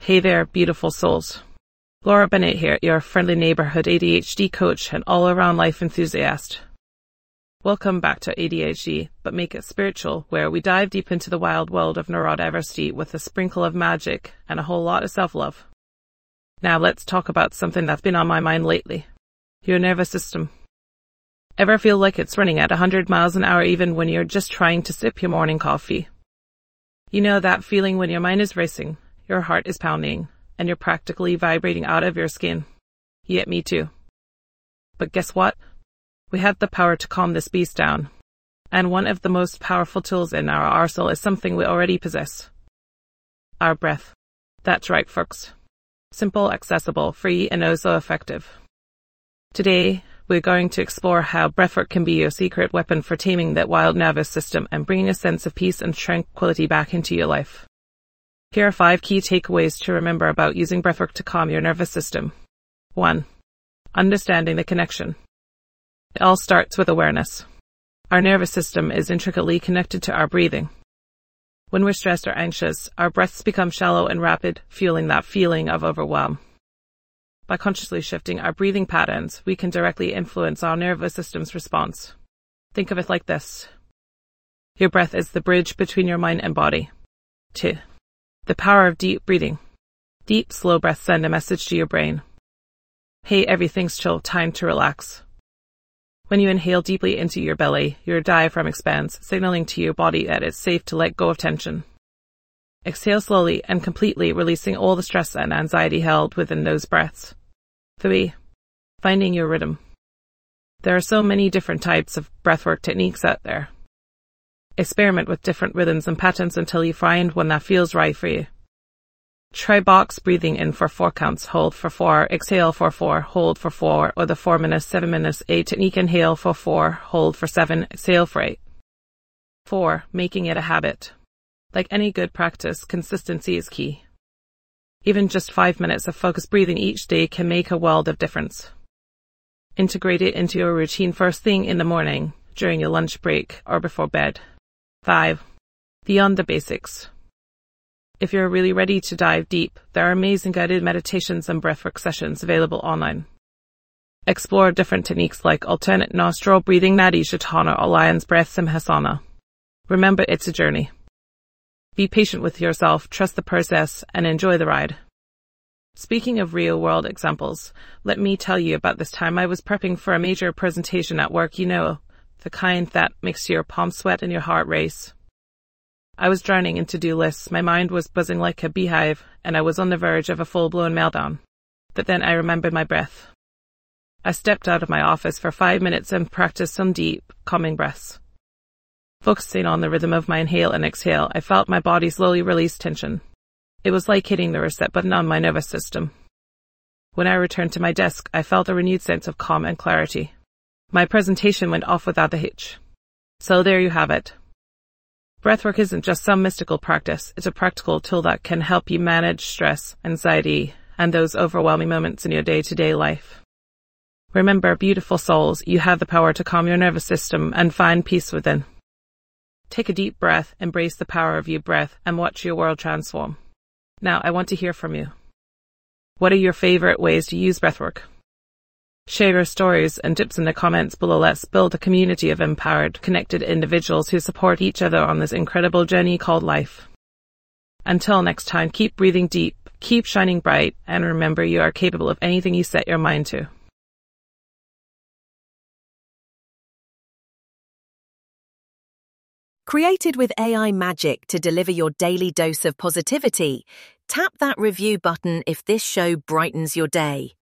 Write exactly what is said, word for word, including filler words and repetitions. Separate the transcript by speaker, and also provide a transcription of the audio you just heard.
Speaker 1: Hey there, beautiful souls. Laura Bennett here, your friendly neighborhood A D H D coach and all-around life enthusiast. Welcome back to A D H D, but make it spiritual, where we dive deep into the wild world of neurodiversity with a sprinkle of magic and a whole lot of self-love. Now let's talk about something that's been on my mind lately. Your nervous system. Ever feel like it's running at one hundred miles an hour even when you're just trying to sip your morning coffee? You know that feeling when your mind is racing, your heart is pounding, and you're practically vibrating out of your skin. Yet me too. But guess what? We have the power to calm this beast down. And one of the most powerful tools in our arsenal is something we already possess. Our breath. That's right, folks. Simple, accessible, free, and oh so effective. Today, we're going to explore how breathwork can be your secret weapon for taming that wild nervous system and bringing a sense of peace and tranquility back into your life. Here are five key takeaways to remember about using breathwork to calm your nervous system. one. Understanding the connection. It all starts with awareness. Our nervous system is intricately connected to our breathing. When we're stressed or anxious, our breaths become shallow and rapid, fueling that feeling of overwhelm. By consciously shifting our breathing patterns, we can directly influence our nervous system's response. Think of it like this. Your breath is the bridge between your mind and body. two. The power of deep breathing. Deep, slow breaths send a message to your brain. Hey, everything's chill, time to relax. When you inhale deeply into your belly, your diaphragm expands, signaling to your body that it's safe to let go of tension. Exhale slowly and completely, releasing all the stress and anxiety held within those breaths. three. Finding your rhythm. There are so many different types of breathwork techniques out there. Experiment with different rhythms and patterns until you find one that feels right for you. Try box breathing in for four counts, hold for four, exhale for four, hold for four, or the four minutes, seven minutes, eight technique, inhale for four, hold for seven, exhale for eight. four. Making it a habit. Like any good practice, consistency is key. Even just five minutes of focused breathing each day can make a world of difference. Integrate it into your routine first thing in the morning, during your lunch break, or before bed. five. Beyond the basics. If you're really ready to dive deep, there are amazing guided meditations and breathwork sessions available online. Explore different techniques like alternate nostril breathing, Nadi Shatana, or lion's breath Simhasana. Remember, it's a journey. Be patient with yourself, trust the process, and enjoy the ride. Speaking of real-world examples, let me tell you about this time I was prepping for a major presentation at work, you know, the kind that makes your palms sweat and your heart race. I was drowning in to-do lists, my mind was buzzing like a beehive, and I was on the verge of a full-blown meltdown. But then I remembered my breath. I stepped out of my office for five minutes and practiced some deep, calming breaths. Focusing on the rhythm of my inhale and exhale, I felt my body slowly release tension. It was like hitting the reset button on my nervous system. When I returned to my desk, I felt a renewed sense of calm and clarity. My presentation went off without a hitch. So there you have it. Breathwork isn't just some mystical practice, it's a practical tool that can help you manage stress, anxiety, and those overwhelming moments in your day-to-day life. Remember, beautiful souls, you have the power to calm your nervous system and find peace within. Take a deep breath, embrace the power of your breath, and watch your world transform. Now, I want to hear from you. What are your favorite ways to use breathwork? Share your stories and tips in the comments below. Let's build a community of empowered, connected individuals who support each other on this incredible journey called life. Until next time, keep breathing deep, keep shining bright, and remember you are capable of anything you set your mind to.
Speaker 2: Created with A I magic to deliver your daily dose of positivity, tap that review button if this show brightens your day.